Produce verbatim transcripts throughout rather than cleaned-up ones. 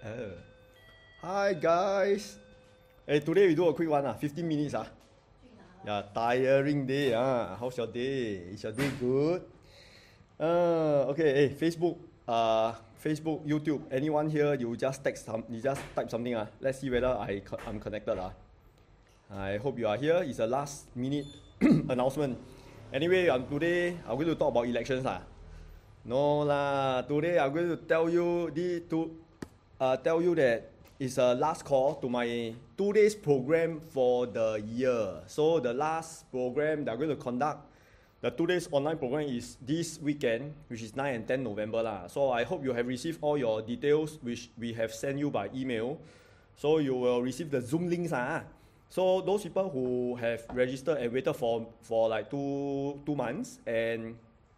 Oh. Hi guys. Hey, today we do a quick one, ah, fifteen minutes. Ah. Yeah, tiring day. Ah. How's your day? Is your day good? Uh, okay, hey, Facebook, uh, Facebook, YouTube, anyone here, you just text some, you just type something. Ah. Let's see whether I, I'm connected. Ah. I hope you are here. It's a last minute announcement. Anyway, um, today I'm going to talk about elections. Ah. No lah, today I'm going to tell you the to uh, tell you that it's a last call to my two days program for the year. So the last program that I'm going to conduct, the two days online program is this weekend, which is nine and ten November lah. So I hope you have received all your details, which we have sent you by email. So you will receive the Zoom links ah. So those people who have registered and waited for for like two two months, and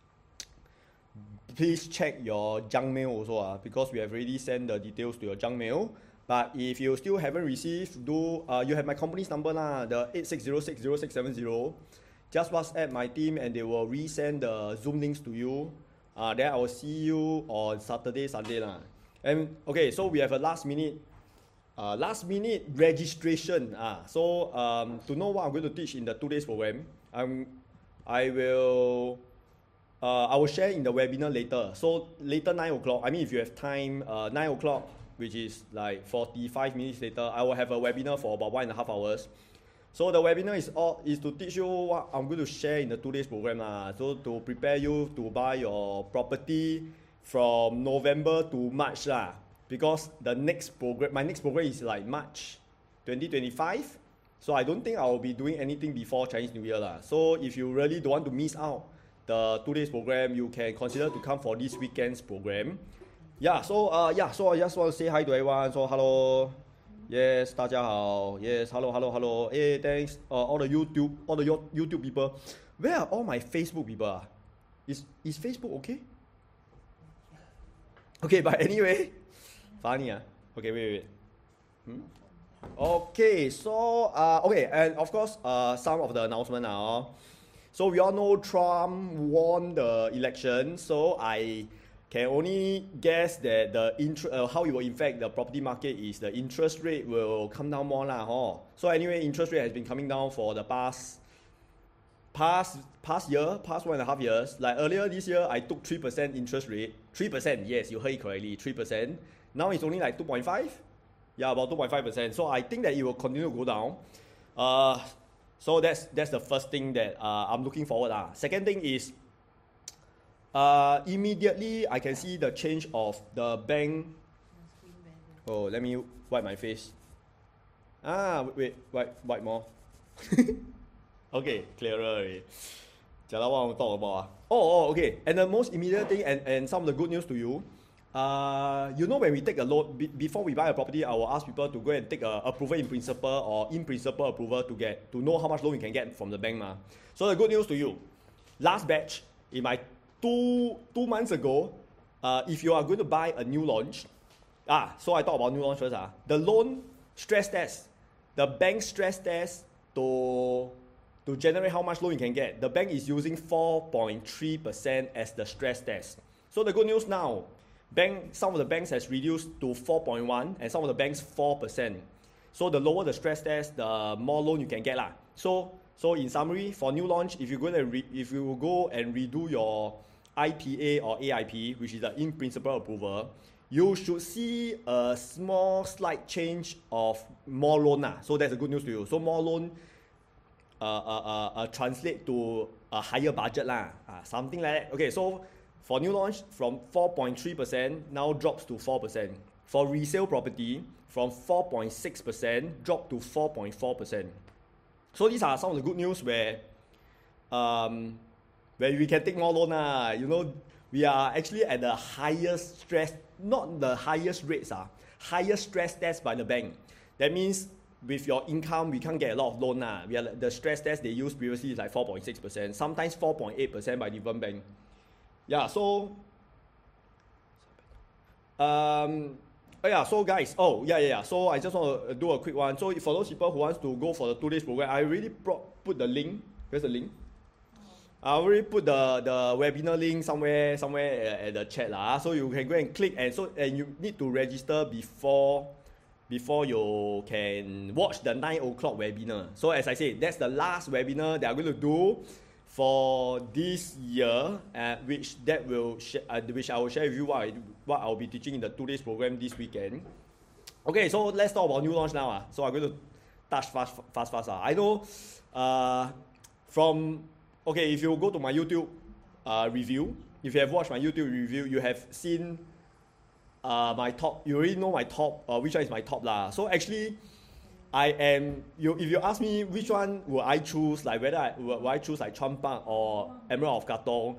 please check your junk mail also ah, because we have already sent the details to your junk mail. But if you still haven't received, do uh, you have my company's number lah, the eight six zero six zero six seven zero. Just WhatsApp my team and they will resend the Zoom links to you. Uh, then I will see you on Saturday, Sunday lah. And okay, so we have a last minute, uh, last minute registration. Ah, so um, to know what I'm going to teach in the two days program, I'm, I will. Uh, I will share in the webinar later. So later nine o'clock, I mean if you have time, uh, nine o'clock, which is like forty-five minutes later, I will have a webinar for about one and a half hours. So the webinar is all is to teach you what I'm going to share in the two days program lah. So to prepare you to buy your property from November to March lah. Because the next program, my next program is like March twenty twenty-five. So I don't think I will be doing anything before Chinese New Year lah. So if you really don't want to miss out the two days program, you can consider to come for this weekend's program. Yeah, so uh, yeah, so I just want to say hi to everyone. So hello, yes, 大家好, yes, hello, hello, hello. Hey, thanks, uh, all the YouTube, all the YouTube people. Where are all my Facebook people? Ah? Is is Facebook okay? Okay, but anyway, funny ah. Okay, wait, wait. Hmm? Okay, so uh, okay, and of course, uh, some of the announcement now. So we all know Trump won the election, so I can only guess that the interest, uh, how it will affect the property market is the interest rate will come down more lah. Huh? So anyway, interest rate has been coming down for the past, past, past year, past one and a half years. Like earlier this year, I took three percent interest rate, three percent. Yes, you heard it correctly, three percent. Now it's only like two point five. Yeah, about two point five percent. So I think that it will continue to go down. Uh, So that's that's the first thing that uh, I'm looking forward. Uh. Second thing is, uh, immediately I can see the change of the bank. Oh, let me wipe my face. Ah, wait, wipe, wipe more. Okay, clearer already. What I want to talk about. Oh, oh, okay. And the most immediate thing, and, and some of the good news to you. Uh, you know when we take a loan, be, before we buy a property, I will ask people to go and take a approval in principle or in principle approval to get to know how much loan we can get from the bank. Ma. So the good news to you, last batch, in my two two months ago, uh, if you are going to buy a new launch, ah, so I talk about new launch first. Ah, the loan stress test, the bank stress test to to generate how much loan you can get, the bank is using four point three percent as the stress test. So the good news now. Bank, some of the banks has reduced to four point one and some of the banks four percent. So the lower the stress test, the more loan you can get lah. So, so in summary, for new launch, if you go and re, if you go and redo your I P A or A I P, which is the in principle approval, you should see a small slight change of more loan lah. So that's the good news to you. So more loan uh, uh, uh, uh, translate to a higher budget lah, uh, something like that. Okay, so. For new launch, from four point three percent now drops to four percent. For resale property, from four point six percent drop to four point four percent. So these are some of the good news where, um, where we can take more loan. Ah. You know, we are actually at the highest stress, not the highest rates, ah, highest stress test by the bank. That means with your income, we can't get a lot of loan. Ah. We are, the stress test they used previously is like four point six percent, sometimes four point eight percent by different bank. Yeah, so, um, oh yeah, so guys, oh yeah, yeah, yeah, so I just want to do a quick one. So for those people who wants to go for the two days program, I already brought, put the link. Where's the link? I already put the, the webinar link somewhere somewhere at the chat lah. So you can go and click, and so and you need to register before before you can watch the nine o'clock webinar. So as I said, that's the last webinar that I'm going to do for this year, uh, which that will uh, which I will share with you what I, what I'll be teaching in the two days program this weekend. Okay, so let's talk about new launch now. Uh. So I'm going to touch fast fast fast. Uh. I know uh, from okay, if you go to my YouTube uh, review, if you have watched my YouTube review, you have seen uh, my top. You already know my top. Uh, which one is my top lah? So actually, I am. You if you ask me which one will I choose, like whether I will, will I choose like Chuan Park or Emerald of Katong,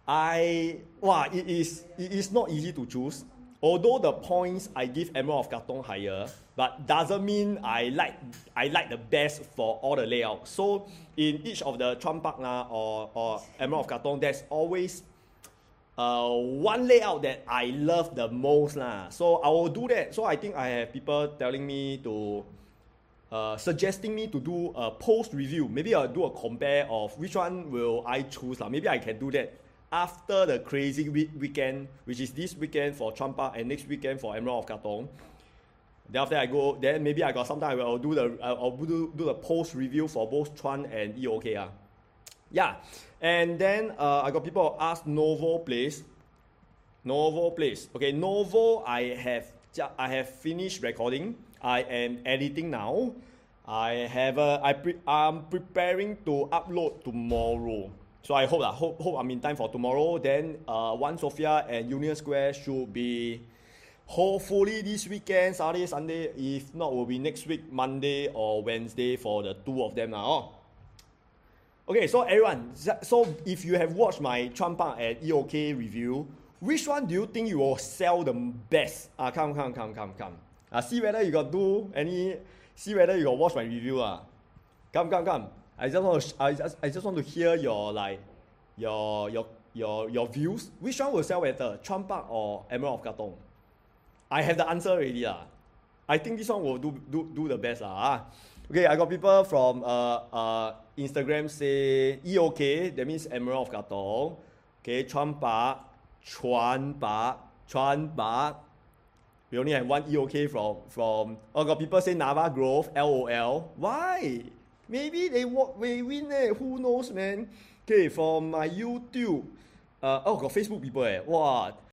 I wow, it is it is not easy to choose. Although the points I give Emerald of Katong higher, but doesn't mean I like I like the best for all the layouts. So in each of the Chuan Park lah or or Emerald of Katong, there's always uh, one layout that I love the most lah. So I will do that. So I think I have people telling me to uh, suggesting me to do a post review. Maybe I'll do a compare of which one will I choose lah. Maybe I can do that after the crazy week weekend, which is this weekend for Chuan Park and next weekend for Emerald of Katong. Then after I go, then maybe I got some time I'll do the I'll do, do the post review for both Chuan and E O K. Uh. Yeah, and then uh, I got people ask Novo Place. Novo Place. Okay, Novo. I have I have finished recording. I am editing now. I have a, I pre, I'm preparing to upload tomorrow. So I hope, uh, hope, hope I'm in time for tomorrow. Then uh, One Sophia and Union Square should be hopefully this weekend, Saturday, Sunday. If not, will be next week, Monday or Wednesday for the two of them now. Oh. Okay, so everyone, so if you have watched my Chuan Park and E O K review, which one do you think you will sell the best? Ah, uh, come, come, come, come, come. Ah, uh, see whether you got do any. See whether you got watch my review. Ah, uh. Come, come, come. I just want to, I just, I just want to hear your like, your, your, your, your views. Which one will sell better, Chuan Park or Emerald of Katong? I have the answer already lah. I think this one will do, do, do the best lah. Okay, I got people from uh, uh, Instagram say E O K, that means Emerald of Katong. Okay, Chuan Park, Chuan Park, Chuan Park. We only have one E O K from from. Oh, got people say Nava Grove, L O L. Why? Maybe they walk, they win eh. Who knows, man? Okay, from my YouTube. Uh, oh, got Facebook people eh. Wow.